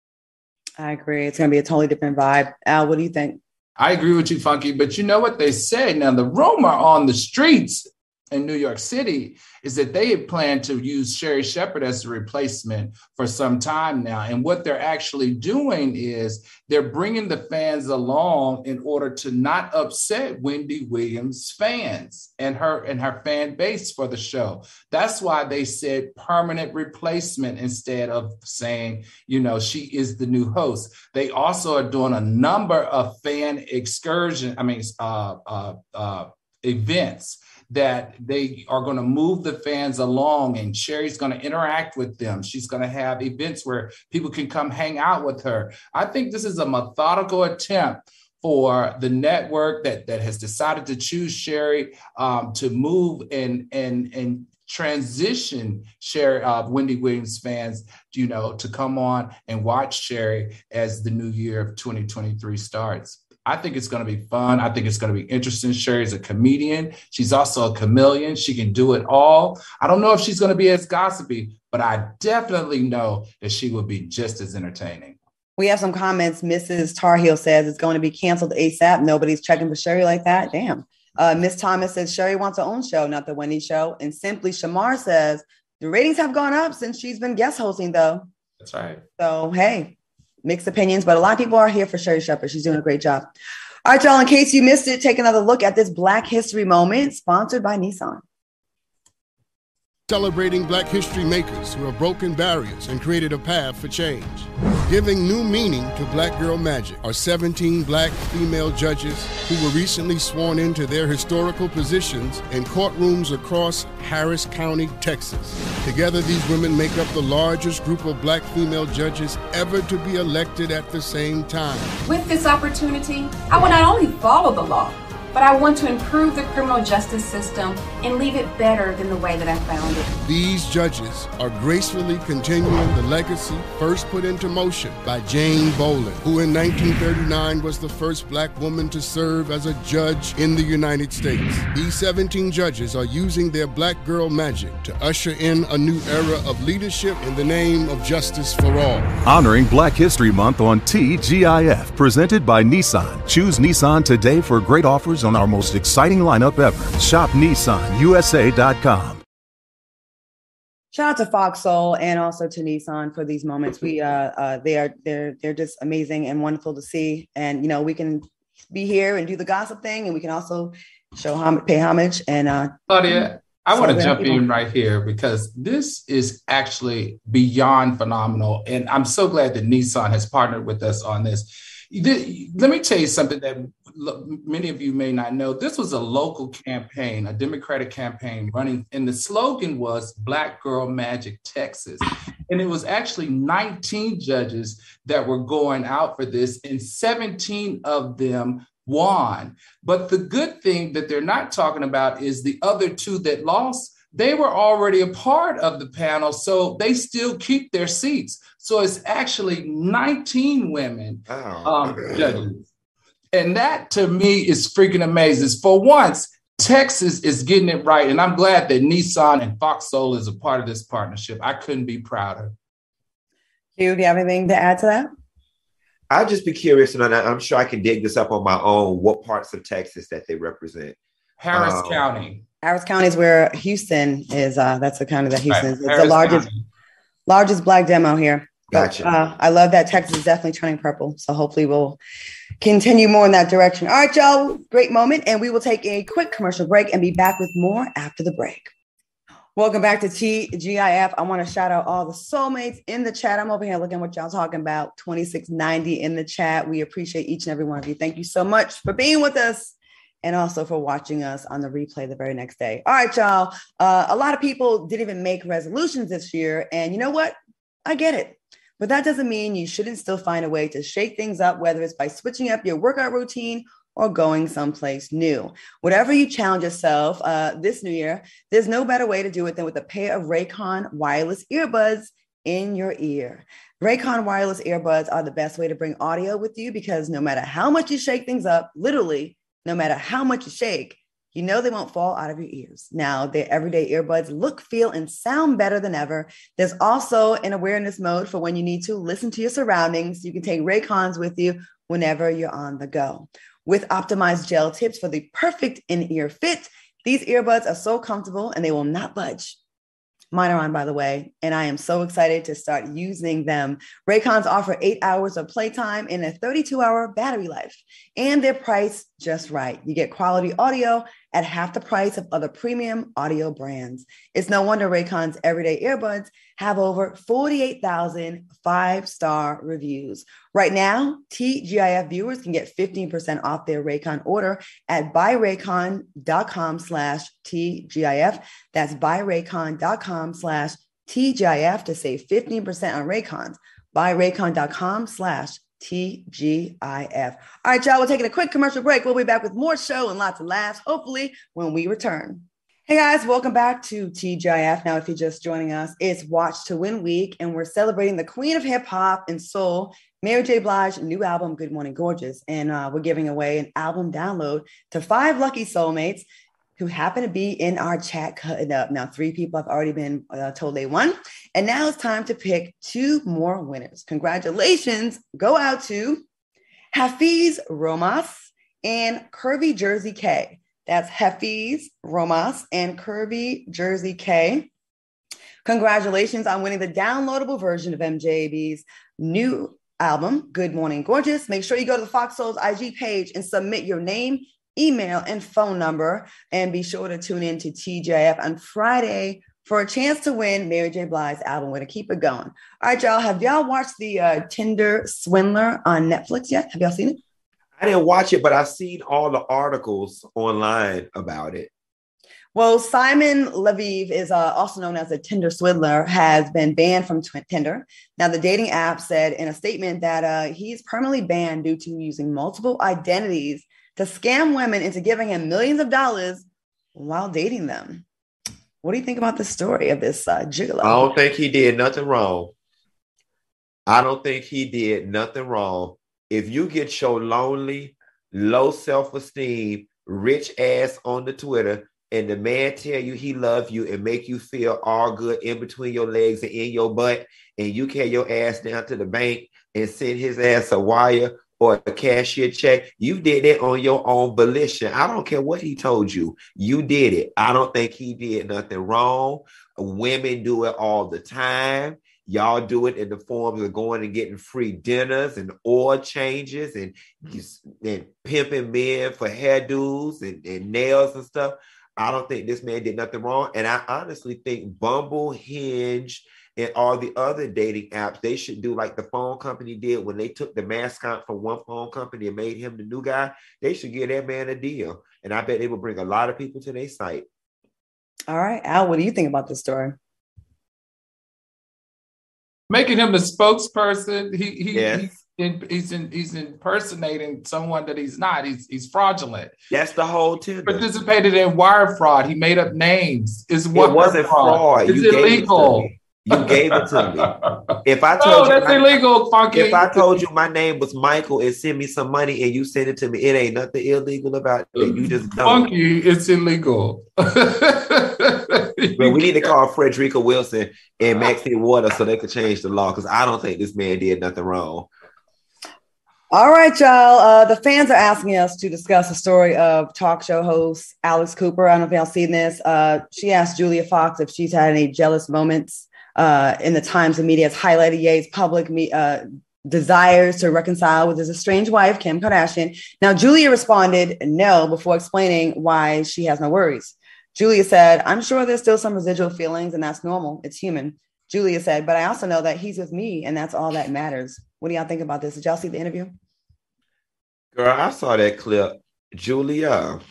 I agree. It's going to be a totally different vibe. Al, what do you think?
I agree with you, Funky, but you know what they say. Now, the rumor on the streets in New York City is that they had planned to use Sherri Shepherd as a replacement for some time now. And what they're actually doing is they're bringing the fans along in order to not upset Wendy Williams fans and her and her fan base for the show. That's why they said permanent replacement instead of saying, you know, she is the new host. They also are doing a number of fan excursion, I mean, uh, uh, uh, events that they are going to move the fans along, and Sherri's going to interact with them. She's going to have events where people can come hang out with her. I think this is a methodical attempt for the network that, that has decided to choose Sherri um, to move and, and, and transition Sherri, uh, Wendy Williams fans, you know, to come on and watch Sherri as the new year of twenty twenty-three starts. I think it's going to be fun. I think it's going to be interesting. Sherri's a comedian. She's also a chameleon. She can do it all. I don't know if she's going to be as gossipy, but I definitely know that she will be just as entertaining.
We have some comments. Missus Tar Heel says it's going to be canceled ASAP. Nobody's checking for Sherri like that. Damn. Uh, Miss Thomas says Sherri wants her own show, not the Wendy Show. And Simply Shamar says the ratings have gone up since she's been guest hosting, though.
That's right.
So, hey. Mixed opinions, but a lot of people are here for Sherri Shepherd. She's doing a great job. All right, y'all, in case you missed it, take another look at this Black History Moment sponsored by Nissan.
Celebrating Black history makers who have broken barriers and created a path for change. Giving new meaning to Black Girl Magic are seventeen Black female judges who were recently sworn into their historical positions in courtrooms across Harris County, Texas. Together, these women make up the largest group of Black female judges ever to be elected at the same time.
With this opportunity, I will not only follow the law, but I want to improve the criminal justice system and leave it better than the way that I found it.
These judges are gracefully continuing the legacy first put into motion by Jane Bolin, who in nineteen thirty-nine was the first Black woman to serve as a judge in the United States. These seventeen judges are using their Black girl magic to usher in a new era of leadership in the name of justice for all.
Honoring Black History Month on T G I F, presented by Nissan. Choose Nissan today for great offers on our most exciting lineup ever. Shop Nissan U S A dot com.
Shout out to Fox Soul and also to Nissan for these moments. We uh, uh they are they're they're just amazing and wonderful to see. And you know, we can be here and do the gossip thing, and we can also show hom- pay homage and uh
Claudia, I want to jump
people.
in right here because this is actually beyond phenomenal. And I'm so glad that Nissan has partnered with us on this. Let me tell you something that many of you may not know. This was a local campaign, a Democratic campaign running, and the slogan was Black Girl Magic Texas. And it was actually nineteen judges that were going out for this, and seventeen of them won. But the good thing that they're not talking about is the other two that lost. They were already a part of the panel, so they still keep their seats. So it's actually nineteen women
oh.
um, judges. And that to me is freaking amazing. For once, Texas is getting it right. And I'm glad that Nissan and Fox Soul is a part of this partnership. I couldn't be prouder.
Hugh, do you have anything to add to that?
I'd just be curious, and I'm sure I can dig this up on my own, what parts of Texas that they represent.
Harris
um,
County.
Harris County is where Houston is. Uh, that's the county that Houston is. It's
Harris
the largest,
County.
largest Black demo here.
Gotcha.
Uh, I love that Texas is definitely turning purple. So hopefully we'll continue more in that direction. All right, y'all. Great moment. And we will take a quick commercial break and be back with more after the break. Welcome back to T G I F. I want to shout out all the soulmates in the chat. I'm over here looking at what y'all talking about. twenty-six ninety in the chat. We appreciate each and every one of you. Thank you so much for being with us and also for watching us on the replay the very next day. All right, y'all. Uh, a lot of people didn't even make resolutions this year. And you know what? I get it. But that doesn't mean you shouldn't still find a way to shake things up, whether it's by switching up your workout routine or going someplace new. Whatever you challenge yourself uh, this new year, there's no better way to do it than with a pair of Raycon wireless earbuds in your ear. Raycon wireless earbuds are the best way to bring audio with you because no matter how much you shake things up, literally, no matter how much you shake, you know they won't fall out of your ears. Now, their everyday earbuds look, feel, and sound better than ever. There's also an awareness mode for when you need to listen to your surroundings. You can take Raycons with you whenever you're on the go. With optimized gel tips for the perfect in-ear fit, these earbuds are so comfortable and they will not budge. Mine are on, by the way, and I am so excited to start using them. Raycons offer eight hours of playtime and a thirty-two hour battery life, and they're priced just right. You get quality audio at half the price of other premium audio brands. It's no wonder Raycon's everyday earbuds have over forty-eight thousand five-star reviews. Right now, T G I F viewers can get fifteen percent off their Raycon order at buyraycon.com slash TGIF. That's buyraycon.com slash TGIF to save fifteen percent on Raycons. Buyraycon.com slash TGIF. All right, y'all, we're taking a quick commercial break. We'll be back with more show and lots of laughs, hopefully, when we return. Hey guys, welcome back to T G I F. Now, if you're just joining us, it's Watch to Win Week, and we're celebrating the queen of hip hop and soul, Mary J. Blige's new album, Good Morning Gorgeous. And uh, we're giving away an album download to five lucky soulmates who happen to be in our chat cutting up. Now, three people have already been uh, told they won. And now it's time to pick two more winners. Congratulations go out to Hafiz Romas and Curvy Jersey K. That's Hafiz Romas and Curvy Jersey K. Congratulations on winning the downloadable version of M J B's new album, Good Morning Gorgeous. Make sure you go to the Fox Soul's I G page and submit your name, email, and phone number. And be sure to tune in to T G I F on Friday for a chance to win Mary J. Blige's album. We're going to keep it going. All right, y'all. Have y'all watched the uh, Tinder Swindler on Netflix yet? Have y'all seen it?
I didn't watch it, but I've seen all the articles online about it.
Well, Simon Leviev is uh, also known as a Tinder swindler, has been banned from t- Tinder. Now, the dating app said in a statement that uh, he's permanently banned due to using multiple identities to scam women into giving him millions of dollars while dating them. What do you think about the story of this uh, gigolo?
I don't think he did nothing wrong. I don't think he did nothing wrong. If you get your lonely, low self-esteem, rich ass on the Twitter, and the man tell you he love you and make you feel all good in between your legs and in your butt, and you carry your ass down to the bank and send his ass a wire or a cashier check, you did it on your own volition. I don't care what he told you. You did it. I don't think he did nothing wrong. Women do it all the time. Y'all do it in the forms of going and getting free dinners and oil changes and, and pimping men for hairdos and, and nails and stuff. I don't think this man did nothing wrong. And I honestly think Bumble, Hinge, and all the other dating apps, they should do like the phone company did when they took the mascot from one phone company and made him the new guy. They should give that man a deal. And I bet they will bring a lot of people to their site.
All right, Al, what do you think about this story?
Making him the spokesperson, he, he,
yes.
he's, in, he's, in, he's impersonating someone that he's not. He's he's fraudulent.
That's the whole Tinder.
Participated in wire fraud. He made up names. It's what
it wasn't fraud.
fraud. It's
you
illegal.
Gave it You gave it to me. If I told
no,
you
that's
my,
illegal, Funky.
If I told you my name was Michael and send me some money and you send it to me, it ain't nothing illegal about it. You just don't.
Funky, it's illegal.
But we need to call Frederica Wilson and Maxine Waters so they could change the law, because I don't think this man did nothing wrong.
All right, y'all. Uh, the fans are asking us to discuss the story of talk show host Alex Cooper. I don't know if y'all seen this. Uh, she asked Julia Fox if she's had any jealous moments uh, in the times the media has highlighted Ye's public me- uh, desires to reconcile with his estranged wife, Kim Kardashian. Now, Julia responded no before explaining why she has no worries. Julia said, I'm sure there's still some residual feelings, and that's normal. It's human. Julia said, but I also know that he's with me, and that's all that matters. What do y'all think about this? Did y'all see the interview?
Girl, I saw that clip. Julia,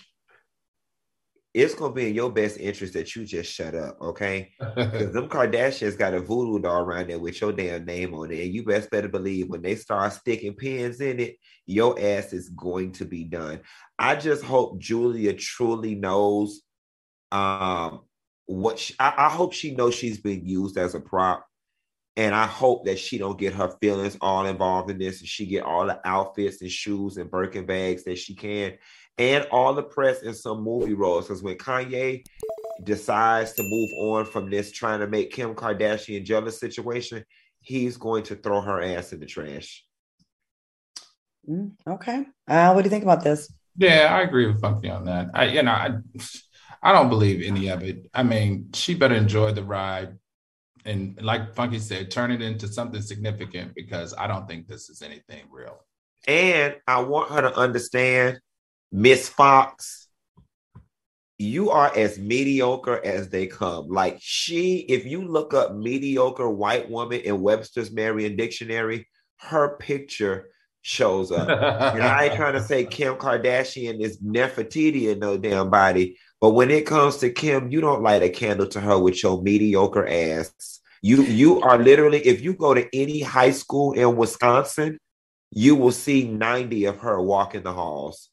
it's going to be in your best interest that you just shut up, okay? Because them Kardashians got a voodoo doll around there with your damn name on it, and you best better believe when they start sticking pins in it, your ass is going to be done. I just hope Julia truly knows um, what she, I, I hope she knows she's been used as a prop. And I hope that she don't get her feelings all involved in this, and she get all the outfits and shoes and Birkin bags that she can, and all the press and some movie roles. Because when Kanye decides to move on from this trying to make Kim Kardashian jealous situation, he's going to throw her ass in the trash.
Mm, okay. Uh, what do you think about this?
Yeah, I agree with Funky on that. I, you know, I, I don't believe any of it. I mean, she better enjoy the ride. And like Funky said, turn it into something significant, because I don't think this is anything real.
And I want her to understand, Miss Fox, you are as mediocre as they come. Like she, if you look up mediocre white woman in Webster's Merriam Dictionary, her picture shows up. And I ain't trying to say Kim Kardashian is Nefertiti in no damn body, but when it comes to Kim, you don't light a candle to her with your mediocre ass. You you are literally, if you go to any high school in Wisconsin, you will see ninety of her walking the halls.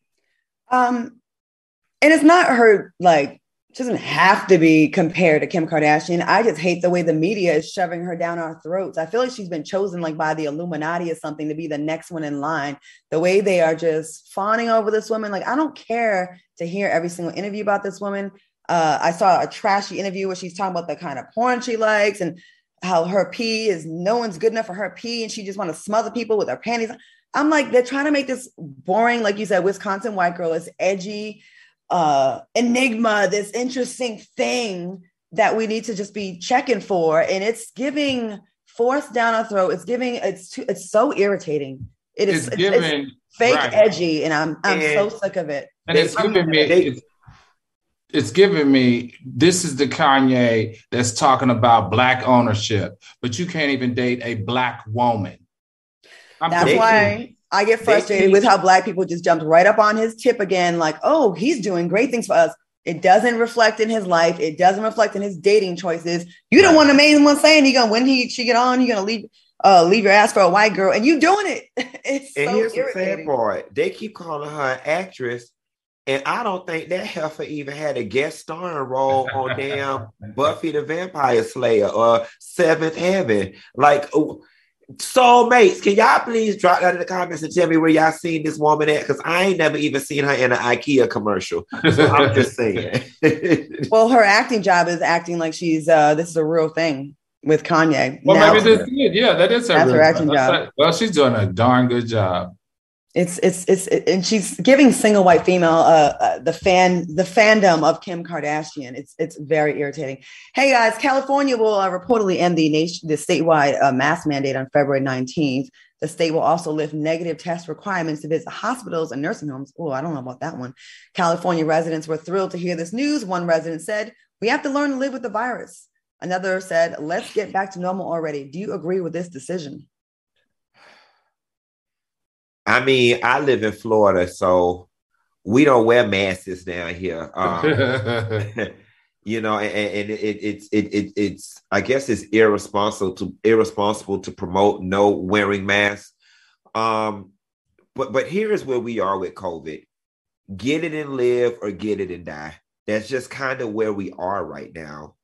Um, and it's not her, like, she doesn't have to be compared to Kim Kardashian. I just hate the way the media is shoving her down our throats. I feel like she's been chosen like by the Illuminati or something to be the next one in line. The way they are just fawning over this woman. Like, I don't care to hear every single interview about this woman. Uh, I saw a trashy interview where she's talking about the kind of porn she likes and how her pee is no one's good enough for her pee, and she just want to smother people with her panties. I'm like, they're trying to make this boring, like you said, Wisconsin white girl, this edgy uh, enigma, this interesting thing that we need to just be checking for. And it's giving force down our throat. It's giving, it's too, it's so irritating. It is
it's, giving,
it's fake
right.
edgy, and I'm I'm
and,
so sick of it.
And it's giving me, it's, it's giving me, this is the Kanye that's talking about Black ownership, but you can't even date a Black woman. I'm
That's why I get frustrated with how Black people just jumped right up on his tip again. Like, oh, he's doing great things for us. It doesn't reflect in his life. It doesn't reflect in his dating choices. You don't want to make one saying he gonna when he she get on, you're gonna leave uh leave your ass for a white girl, and you doing it. It's
and
so
here's
irritating.
the sad part. They keep calling her an actress, and I don't think that heifer even had a guest starring role on damn Buffy the Vampire Slayer or Seventh Heaven. Like, soulmates, can y'all please drop that in the comments and tell me where y'all seen this woman at? Because I ain't never even seen her in an IKEA commercial. So I'm just saying.
Well, her acting job is acting like she's uh this is a real thing with Kanye.
Well,
now,
maybe this is it. Yeah, that is her,
that's
real
her acting job.
Like, well, she's doing a darn good job.
It's it's it's it, and she's giving single white female uh, uh the fan the fandom of Kim Kardashian. It's it's very irritating. Hey guys, California will uh, reportedly end the nation the statewide uh, mask mandate on February nineteenth. The state will also lift negative test requirements to visit hospitals and nursing homes. Oh, I don't know about that one. California residents were thrilled to hear this news. One resident said, "We have to learn to live with the virus." Another said, "Let's get back to normal already." Do you agree with this decision?
I mean, I live in Florida, so we don't wear masks down here. Um, you know, and, and it, it, it's it, it, it's I guess it's irresponsible to irresponsible to promote no wearing masks. Um, but but here is where we are with COVID: get it and live, or get it and die. That's just kind of where we are right now.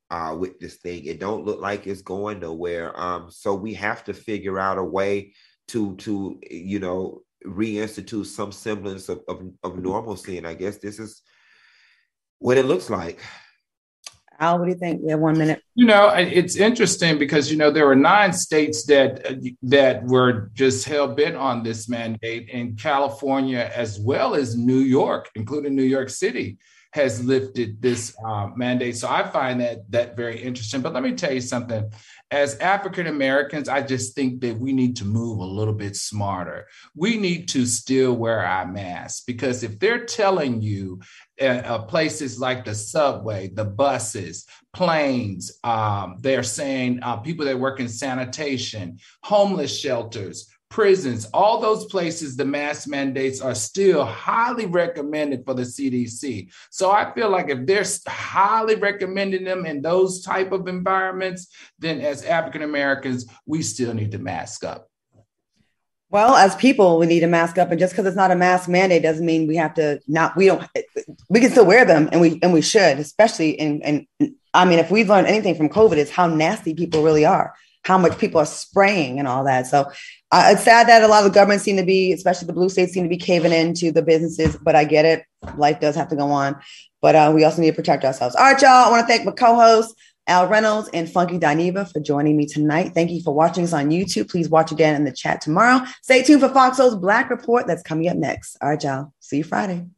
uh, with this thing. It don't look like it's going nowhere. Um, so we have to figure out a way to, to you know, reinstitute some semblance of, of, of normalcy. And I guess this is what it looks like.
Al, what do you think? We have one minute.
You know, it's interesting because, you know, there were nine states that that were just hell bent on this mandate, and California, as well as New York, including New York City, has lifted this uh, mandate. So I find that that very interesting. But let me tell you something. As African Americans, I just think that we need to move a little bit smarter. We need to still wear our masks, because if they're telling you uh, uh, places like the subway, the buses, planes, um, they're saying uh, people that work in sanitation, homeless shelters, prisons, all those places, the mask mandates are still highly recommended for the C D C. So I feel like if they're highly recommending them in those type of environments, then as African Americans, we still need to mask up.
Well, as people, we need to mask up, and just because it's not a mask mandate doesn't mean we have to not. We don't. We can still wear them, and we and we should, especially in. And I mean, if we've learned anything from COVID, it's how nasty people really are. How much people are spraying and all that. So uh, it's sad that a lot of the governments seem to be, especially the blue states, seem to be caving into the businesses, but I get it. Life does have to go on, but uh, we also need to protect ourselves. All right, y'all. I want to thank my co-hosts, Al Reynolds and Funky Dineva, for joining me tonight. Thank you for watching us on YouTube. Please watch again in the chat tomorrow. Stay tuned for Fox Soul's Black Report that's coming up next. All right, y'all. See you Friday.